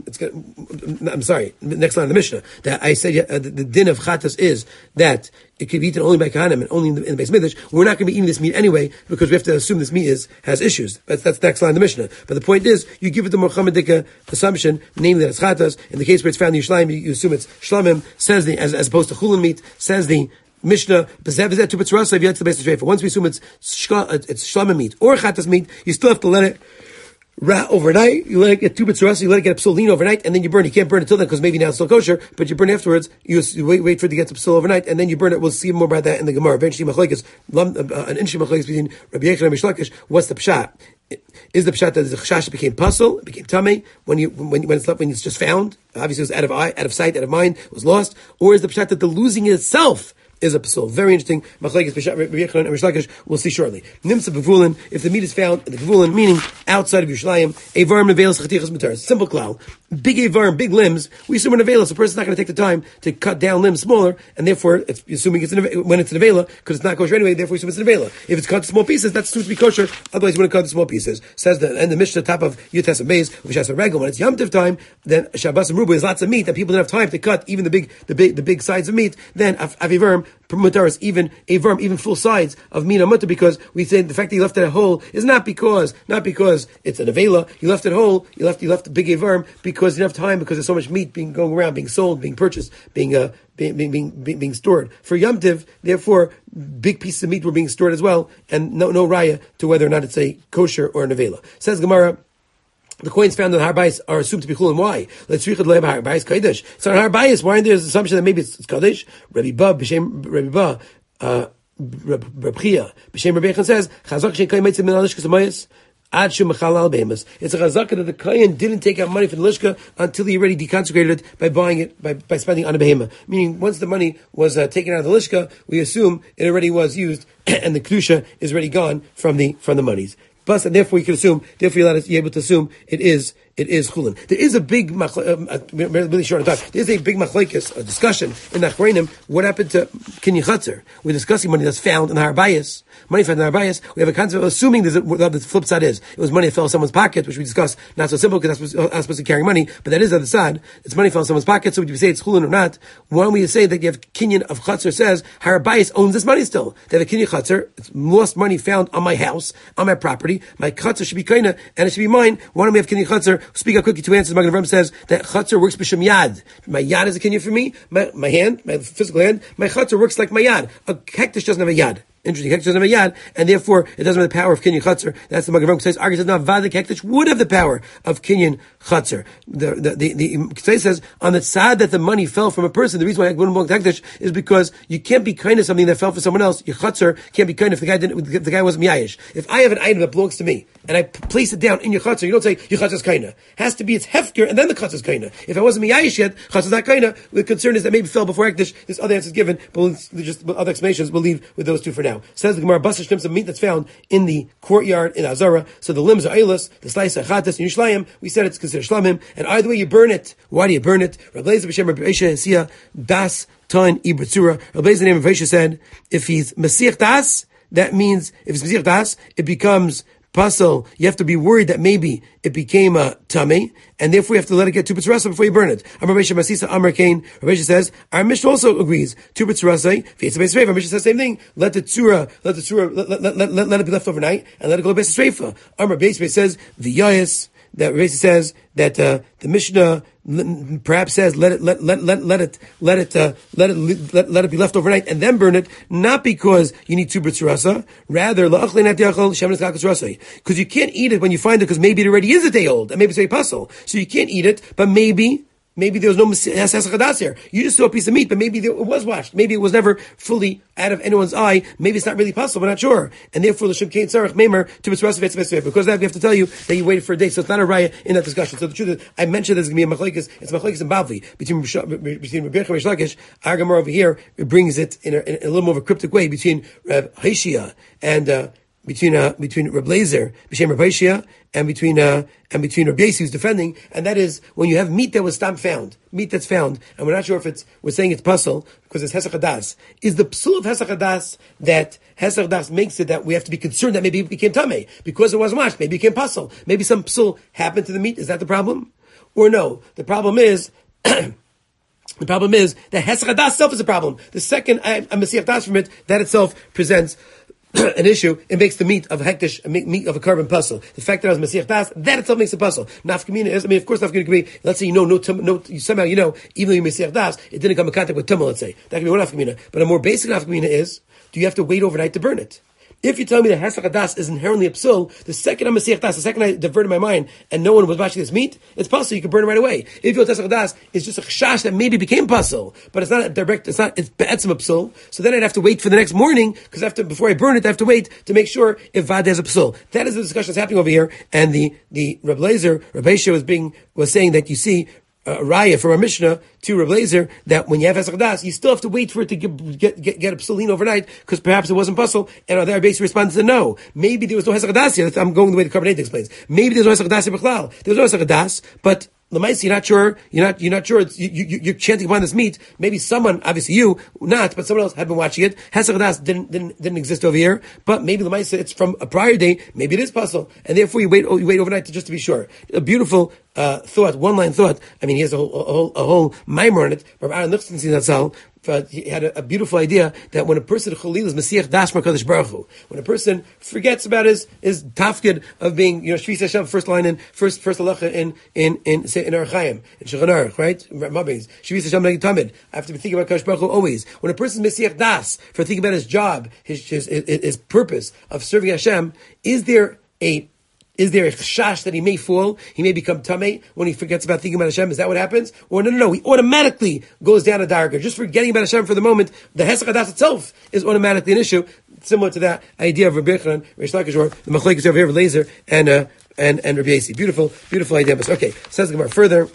I'm sorry, next line of the Mishnah. That I said the din of chatas is that it can be eaten only by Kohanim and only in the Beis Mikdash. We're not going to be eating this meat anyway because we have to assume this meat has issues. That's the next line of the Mishnah. But the point is, you give it the Mochammedika assumption, namely that it's chatas. In the case where it's found in Yerushalayim, you assume it's shlamim. Says as opposed to chulin meat. Says the Mishnah, once we assume it's shlamim meat or chatas meat, you still have to let it overnight. You let it get 2 bits you let it get psolin overnight, and then you burn. You can't burn it till then because maybe now it's still kosher, but you burn afterwards. You wait for it to get to psul overnight, and then you burn it. We'll see more about that in the Gemara. Eventually, an interesting machlokes between Rabbi Yechon and Rish Lakish. What's the pshat? Is the pshat that the chashash became puzzle, it became tamei when it's just found? Obviously, it was out of sight, out of mind, it was lost. Or is the pshat that the losing it itself is a psul? Very interesting. Machlekes Rabbi Yechon and Rish Lakish. We'll see shortly. Nimsa b'vulin. If the meat is found in the gevulin, meaning outside of Yerushalayim, evarim nevelas chatichas mutaras. Simple klal. Big evarim, big limbs. We assume an nevelas. The person's not going to take the time to cut down limbs smaller, and therefore, it's assuming when it's an nevela because it's not kosher anyway. Therefore, we assume it's an nevela. If it's cut to small pieces, that's assumed to be kosher. Otherwise, you wouldn't cut to small pieces. Says the Mishnah top of Yutes and Beis, which has a regal. When it's Yom Tov time, then Shabbos and Rubu is lots of meat that people don't have time to cut, even the big sides of meat. Then avivarim mutaras, even evarim, even full sides of mina mutar, because we say the fact that you left it whole is not because it's an avela. You left it whole. You left the big evarim because you didn't have time, because there's so much meat going around, being sold, being purchased, being stored for Yom Tiv. Therefore, big pieces of meat were being stored as well, and no raya to whether or not it's a kosher or an avela. Says Gemara, the coins found in the Harbayis are assumed to be chulin. Why? Let's read the Harbayis Kodesh. So in Harbayis, why isn't there an assumption that maybe it's Kodesh? Rabbi Ba, Rabbi Ba, Rabbi Chia, B'Shem Rabbi Yechon says, Chazak shein koyin meitzim min alishkas amayis, ad shu mechalal behemas. It's a chazaka that the koyin didn't take out money from the lishka until he already deconsecrated it by buying it, by spending on a behema. Meaning, once the money was taken out of the lishka, we assume it already was used, and the kedusha is already gone from the monies. Plus, and therefore you can assume, you're able to assume it is chulin. There is a big really short on time. There's a big machlekes, a discussion in the Achreinim. What happened to kinyan chatzar? We're discussing money that's found in the Harbayis. Money found in the Harbayis. We have a concept of assuming what the flip side is. It was money that fell in someone's pocket, which we discussed. Not so simple because that's supposed to carry money, but that is the other side. It's money fell in someone's pocket. So would you say it's chulin or not? Why don't we say that you have kinyan of chatzar says Harbayis owns this money still? They have a kinyan chatzar. It's lost money found on my house, on my property. My chatzar should be kaina, and it should be mine. Why don't we have kinyan chatzar? Speak up quickly. Two answers. Magen Avraham says that chatzar works b'shem yad. My yad is a kinyan for me. My hand, my physical hand. My chatzar works like my yad. A hektish doesn't have a yad. Interesting. Hektish doesn't have a yad, and therefore it doesn't have the power of kinyan chatzar. That's the Magen says. Argues that not vadik hektish would have the power of kinyan chatzar. The says on the side that the money fell from a person. The reason why it wouldn't belong to hektish is because you can't be kind of something that fell for someone else. Your chatzar can't be kind if the guy wasn't miyayish. If I have an item that belongs to me and I place it down in your chatzar, you don't say your chatzar is kaina. Has to be its hefker and then the chatzar is kaina. If I wasn't miyayish yet, chatzar is not kaina. The concern is that maybe fell before hektish. This other answer is given, but other explanations we'll leave with those two for now. Says the Gemara, basar shtim, some meat that's found in the courtyard in Azara. So the limbs are eilos, the slice are chatas, and yushlayim. We said it's considered shlamim, and either way you burn it. Why do you burn it? Rabbi Lezer b'shem Rabbi Esha Hesiya das ton ibratzura. Rabbi Lezer name of Esha said, if he's mesiach das, that means if it's mesiach das, it becomes pasal. You have to be worried that maybe it became a tummy, and therefore you have to let it get two b'tzurasa before you burn it. Amar Besha Masisa Amar Kain. Rabbi Esha says our Mishnah also agrees two b'tzurasa. Our Mishnah says the same thing. Let it be left overnight and let it go to Beis Sreifa. Amar Beis says the Yayis. That Rabbi says that the Mishnah perhaps says let it be left overnight and then burn it, not because you need two b'tzurasa, rather because you can't eat it when you find it because maybe it already is a day old and maybe it's a puzzle, so you can't eat it. But maybe there was no hesach here. You just saw a piece of meat, but maybe it was washed. Maybe it was never fully out of anyone's eye. Maybe it's not really possible. We're not sure. And therefore, l'shem kein tzarich meimer to b'tzurasa v'etzvesveh. Because of that, we have to tell you that you waited for a day. So it's not a raya in that discussion. So the truth is, I mentioned there's going to be a machlekes. It's machlekes and bavli between Rabbi Yochanan and Reish Lakish. Our Gemara over here, it brings it in a little more of a cryptic way between Reb Hashia and between Reb Lezer, B'Shem Reb Hashia, and between Reb Yesi who's defending, and that is when you have meat that was found, meat that's found, and we're not sure if we're saying it's puzzle because it's Hesach Hadas. Is the psul of Hesach Hadas that Hesach Hadas makes it that we have to be concerned that maybe it became tamei because it wasn't washed, maybe it became puzzle, maybe some psul happened to the meat? Is that the problem? Or no? The problem is that Hesach Hadas itself is a problem. The second I'm Mesiach Das from it, that itself presents an issue. It makes the meat of hektish, meat of a carbon puzzle. The fact that I was Mesiach Das, that itself makes a puzzle. Nafkamina is, of course, nafkamina can be, let's say somehow even though you're Mesiach Das, it didn't come in contact with tumah, let's say. That can be one nafkamina. But a more basic nafkamina is, do you have to wait overnight to burn it? If you tell me that Hesach Hadas is inherently a psul, the second I'm Mesiach Das, the second I diverted my mind and no one was watching this meat, it's possible you can burn it right away. If your Hesach Hadas is just a chashash that maybe became puzzle, but it's not a direct, it's be'etzim a psul, so then I'd have to wait for the next morning, because before I burn it, I have to wait to make sure if vad has a psul. That is the discussion that's happening over here, and the Reb Lezer, Rabbi Esha was saying that you see, raya from our Mishnah to Reb Lezer that when you have Hesach Hadas, you still have to wait for it to get a psulin overnight because perhaps it wasn't puzzle. And our basic response is no. Maybe there was no Hesach Hadas here. I'm going the way the Carbonate explains. Maybe there's no Hesach Hadas here b'chlal. There was no Hesach Hadas, but L'maisa, you're not sure. You're not sure. You're chanting upon this meat. Maybe someone, obviously you, not, but someone else had been watching it. Hesach Hadas didn't exist over here. But maybe L'maisa, it's from a prior day. Maybe it is puzzle, and therefore you wait overnight just to be sure. A beautiful thought, one line thought. I mean, he has a whole mimer on it. Rabbi Aaron Lichtenstein Zatzal, he had a beautiful idea that when a person chalil is Mesiach Das Makadosh Baruch Hu, when a person forgets about his tafkid of being, Shvis Hashem, first line in first halacha in Orach Chaim, in Shulchan Aruch, right? Mabbings, Shvis Hashem Nagid Tamid. I have to be thinking about Kadosh Baruch Hu always. When a person is Mesiach Das for thinking about his job, his purpose of serving Hashem, is there a chash that he may fall? He may become tamei when he forgets about thinking about Hashem. Is that what happens? Or no. He automatically goes down a darker. Just forgetting about Hashem for the moment, the Hesach Hadas itself is automatically an issue. Similar to that idea of Rabbi Yochanan, Reish Lakish, or the machlekes over here, Lezer and Rabbi Yesi. Beautiful idea. Okay, says the Gemara further.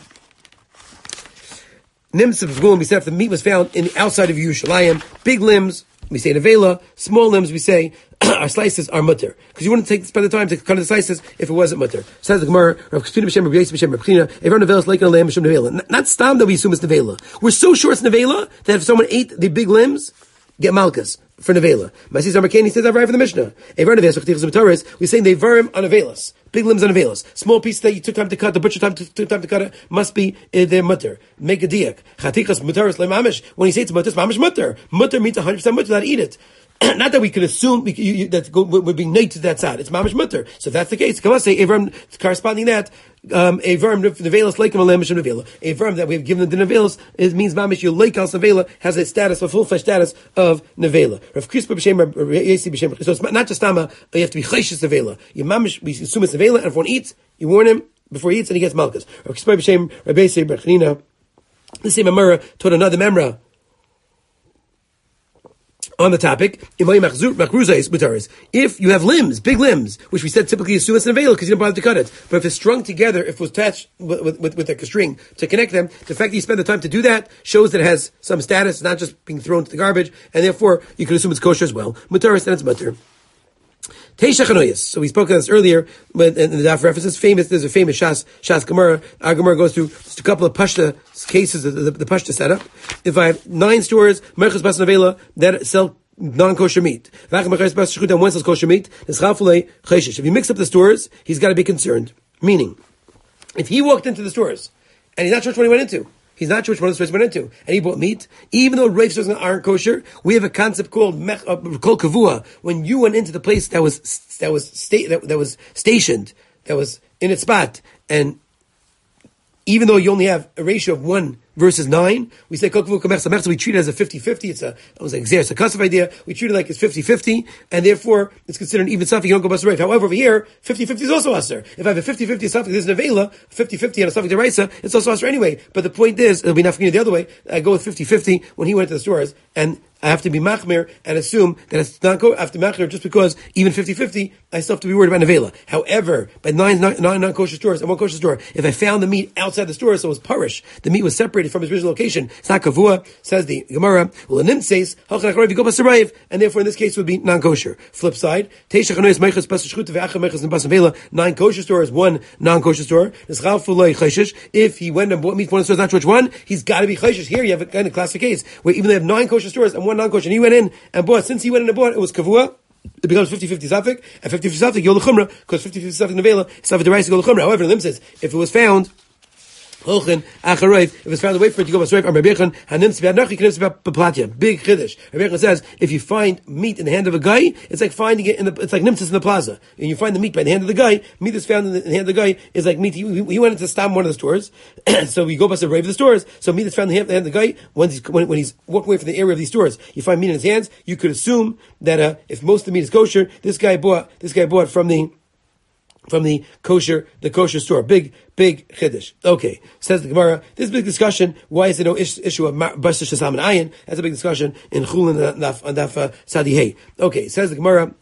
Nims of Zgul, we said if the meat was found in the outside of Yerushalayim, big limbs, we say nevela, small limbs, we say our slices are mutter. Because you wouldn't spend the time to cut the slices if it wasn't mutter. Says the Gemara, Rav Kspina b'Shem Rav Yosef b'Shem Rav China, Evar nevela is like a lamb b'Shem nevela. Not stam that we assume it's nevela. We're so sure it's nevela that if someone ate the big limbs, get malchus for nevela. Masis Amarkani says that right for the Mishnah. Evar nevela sechtichas b'Torah, we say they varim on nevelas. Big limbs on nevelas. Small piece that you took time to cut, the butcher took time to cut it, must be their mutter. Make a diak. Chatichas mutaris le mamish. When you say it's mutter, it's mamish mutter. Mutter means 100% mutter, not eat it. not that we could assume that we're being native to that side. It's mamish mutter. So if that's the case, come on, say Avram, corresponding that, a verm nevelas like a verm that we've given the nevelas, it means mamish you like al nevela has a status, a full-fledged status of nevela. So it's not just tama, you have to be chayshes nevela. You mamish, we assume it's nevela, and if one eats, you warn him before he eats, and he gets malchus. The same Amara taught another memra on the topic. If you have limbs, big limbs, which we said typically is sumas and veil because you don't bother to cut it, but if it's strung together, if it was attached with like a string to connect them, the fact that you spend the time to do that shows that it has some status, not just being thrown to the garbage, and therefore you can assume it's kosher as well. Mutaris, and it's mutter. Teisha Chanoyas. So we spoke about this earlier, but in the daf references, there's a famous Shas Gemara. Our Gemara goes through just a couple of Pashta cases, the Pashta setup. If I have 9 stores, Merchas Bas Nevela, that sell non-kosher meat. One sells kosher meat. If you mix up the stores, he's got to be concerned. Meaning, if he walked into the stores, and he's not sure which one he went into, he's not sure which one of the stores he went into, and he bought meat, even though Rav stores aren't kosher, we have a concept called kol kavua. When you went into the place that was stationed, that was in its spot, and even though you only have a ratio of 1 versus 9, we say kol kavua kamersa mechza. We treat it as a 50-50. It's a custom idea. We treat it like it's 50-50, and therefore it's considered an even suffix. You don't go bust right. However, over here, 50-50 is also aser. If I have a 50-50 suffix, there's an avela, 50-50 and a suffix deraisa, it's also aser anyway. But the point is, it'll be not the other way. I go with 50-50 when he went to the stores, and I have to be machmir and assume that it's not go after machmir just because even 50-50, I still have to be worried about nevela. However, by 9 non-kosher stores and 1 kosher store, if I found the meat outside the store, so it was parish, the meat was separated from its original location, it's not kavua, says the Gemara, well, the nim says, and therefore in this case it would be non-kosher. Flip side, 9 kosher stores, 1 non-kosher store. If he went and bought meat from one of the stores, not sure which one, he's got to be chayshish. Here you have a kind of classic case where even though they have 9 kosher stores and 1 non-kosher, and he went in and bought, since he went in and bought, it was kavua, it becomes 50-50 safik, and 50-50 safik, yol l'chumra, because 50-50 safik nevela, safik deraisa yol l'chumra. However, Lim says, if it was found, if it's found, wait for it to go Big chiddush. Rabbi Yechon says, if you find meat in the hand of a guy, it's like finding it it's like nimtzis in the plaza. And you find the meat by the hand of the guy, meat that's found in the hand of the guy is like meat. He went into Stam, one of the stores, so we go past the rave of the stores, so meat that's found in the hand of the guy, when he's walking away from the area of these stores, you find meat in his hands, you could assume that, if most of the meat is kosher, this guy bought from the kosher store. Big chiddush. Okay, says the Gemara. This big discussion. Why is there no issue of Bashar Shazam and Ayin? That's a big discussion in Chulin and Daf Sadi Hey. Okay, says the Gemara.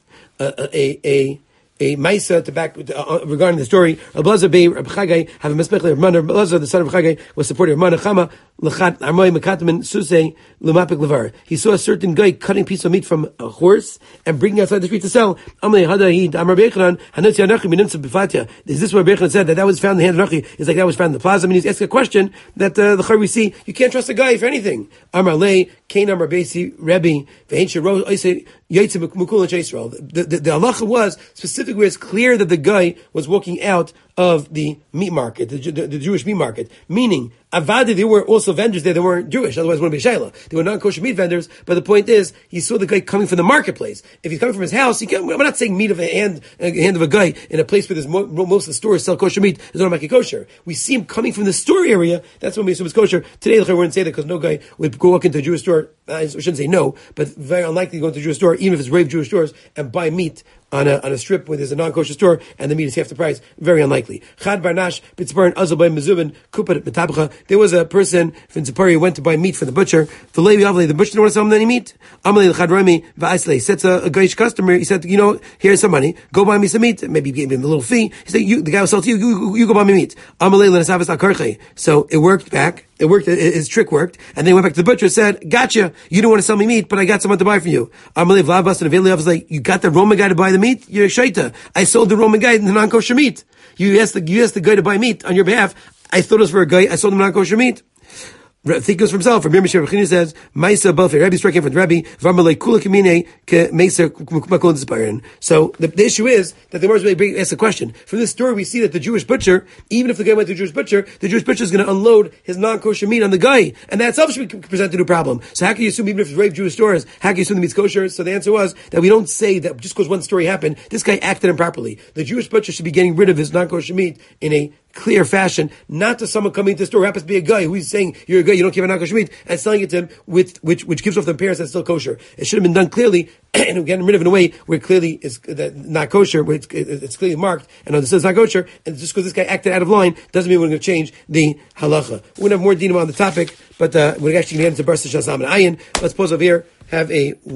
A Maisa to back regarding the story. Ablaza Bey Reb Chagai have a mespech of Mana. Ablaza, the son of Chagai, was supporting Mana Chama Lechat Armai Mekatamin Susei Lumapik Levar. He saw a certain guy cutting a piece of meat from a horse and bringing it outside the street to sell. Amle Hadahid Amar Bechanan Hanetzi Anachi Minimsa Bifatia. Is this where Bechanan said that was found in the hand of Nachi? It's like that was found in the plaza. I mean, he's asking a question that the Chai we see. You can't trust a guy for anything. Amar Lei Kain Amar Besi Rebbe Ve'Ain Shiro Oisei Yaitze Mukul and Yisrael. The halacha was specifically where it's clear that the guy was walking out of the meat market, the Jewish meat market. Meaning, Avadi, there were also vendors there that weren't Jewish, otherwise it wouldn't be Shaila. They were non-kosher meat vendors, but the point is, he saw the guy coming from the marketplace. If he's coming from his house, I'm not saying meat of a hand of a guy in a place where there's most of the stores sell kosher meat, is not making kosher. We see him coming from the store area, that's when we assume it's kosher. Today, we wouldn't say that because no guy would go walk into a Jewish store, I shouldn't say no, but very unlikely to go into a Jewish store, even if it's rave Jewish stores, and buy meat on a strip where there's a non-kosher store and the meat is half the price. Very unlikely. Chad Barnash, Bitzbaran, Azabay, Mezubin, Kupat, Metabcha. There was a person from Tzipari who went to buy meat from the butcher. The butcher didn't want to sell him any meat. Amalei Chad Rami, Va'aislei. Said to a Gaish customer, he said, here's some money, go buy me some meat. Maybe he gave him a little fee. He said, the guy will sell to you, you go buy me meat. Amalei Lenasavis Akarche. So it worked back. It worked, his trick worked, and then he went back to the butcher and said, gotcha, you don't want to sell me meat, but I got someone to buy from you. Amalei Vlavas and Aveli was like, you got the Roman guy to buy the meat? You're a shaita. I sold the Roman guy the non-kosher meat. You asked the guy to buy meat on your behalf. I thought it was for a guy, I sold him non-kosher meat. think goes for himself. Rabbi Mishnah Bechina says, "Ma'isa Balfei." Rabbi striking from Rabbi. Varmalei Kula Kamine Ke Ma'isa Makol Disparin. So the issue is that the Gemara is really asks a question. From this story, we see that the Jewish butcher, even if the guy went to the Jewish butcher is going to unload his non-kosher meat on the guy, and that itself should be presented a problem. So how can you assume, even if it's rape Jewish stores, how can you assume the meat's kosher? So the answer was that we don't say that just because one story happened, this guy acted improperly. The Jewish butcher should be getting rid of his non-kosher meat in a clear fashion, not to someone coming to the store who happens to be a guy who's saying, you're a guy, you don't give a non-kosher meat, and selling it to him with which gives off the appearance that's still kosher. It should have been done clearly, and getting rid of it in a way where it clearly is not kosher, where it's clearly marked, and understood it's not kosher, and just because this guy acted out of line, doesn't mean we're going to change the halacha. We're going to have more dinim on the topic, but we're actually going to get into Barsa Shazam and Ayin. Let's pause over here, have a